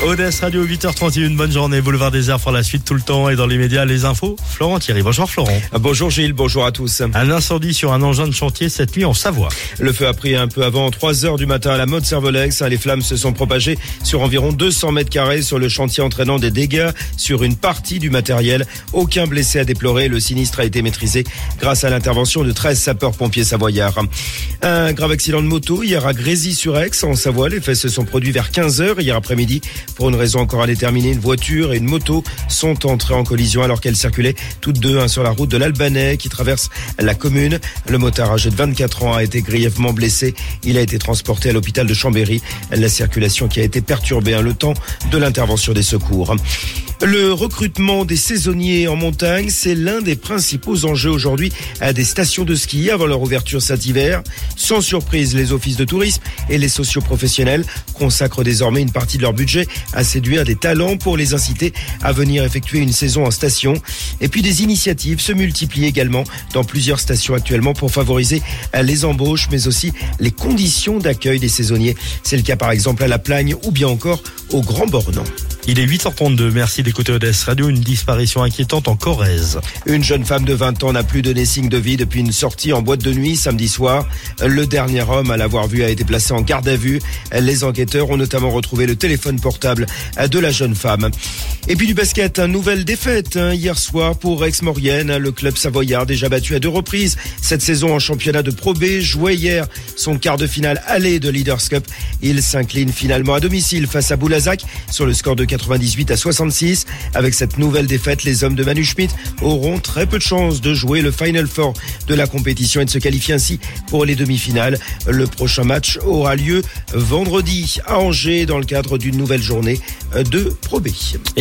ODS Radio 8h31, bonne journée. Boulevard des Airs pour la suite tout le temps et dans les médias, les infos. Florent Thierry. Bonjour Florent. Bonjour Gilles, bonjour à tous. Un incendie sur un engin de chantier cette nuit en Savoie. Le feu a pris un peu avant 3h du matin à la Motte-Servolex. Les flammes se sont propagées sur environ 200 mètres carrés sur le chantier, entraînant des dégâts sur une partie du matériel. Aucun blessé à déplorer. Le sinistre a été maîtrisé grâce à l'intervention de 13 sapeurs-pompiers savoyards. Un grave accident de moto hier à Grésy-sur-Aix en Savoie. Les faits se sont produits vers 15h hier après-midi. Pour une raison encore indéterminée, une voiture et une moto sont entrées en collision alors qu'elles circulaient toutes deux sur la route de l'Albanais qui traverse la commune. Le motard âgé de 24 ans a été grièvement blessé. Il a été transporté à l'hôpital de Chambéry. La circulation qui a été perturbée le temps de l'intervention des secours. Le recrutement des saisonniers en montagne, c'est l'un des principaux enjeux aujourd'hui à des stations de ski avant leur ouverture cet hiver. Sans surprise, les offices de tourisme et les socioprofessionnels consacrent désormais une partie de leur budget à séduire des talents pour les inciter à venir effectuer une saison en station. Et puis des initiatives se multiplient également dans plusieurs stations actuellement pour favoriser les embauches mais aussi les conditions d'accueil des saisonniers. C'est le cas par exemple à La Plagne ou bien encore au Grand Bornand. Il est 8h32, merci d'écouter ODS Radio. Une disparition inquiétante en Corrèze. Une jeune femme de 20 ans n'a plus donné signe de vie depuis une sortie en boîte de nuit samedi soir. Le dernier homme à l'avoir vue a été placé en garde à vue. Les enquêteurs ont notamment retrouvé le téléphone portable de la jeune femme. Et puis du basket, nouvelle défaite hier soir pour Aix-Maurienne. Le club savoyard, déjà battu à 2 reprises cette saison en championnat de Pro B, jouait hier son quart de finale aller de Leaders Cup. Il s'incline finalement à domicile face à Boulazac sur le score de 98-66. Avec cette nouvelle défaite, les hommes de Manu Schmidt auront très peu de chances de jouer le Final Four de la compétition et de se qualifier ainsi pour les demi-finales. Le prochain match aura lieu vendredi à Angers dans le cadre d'une nouvelle journée de Pro B.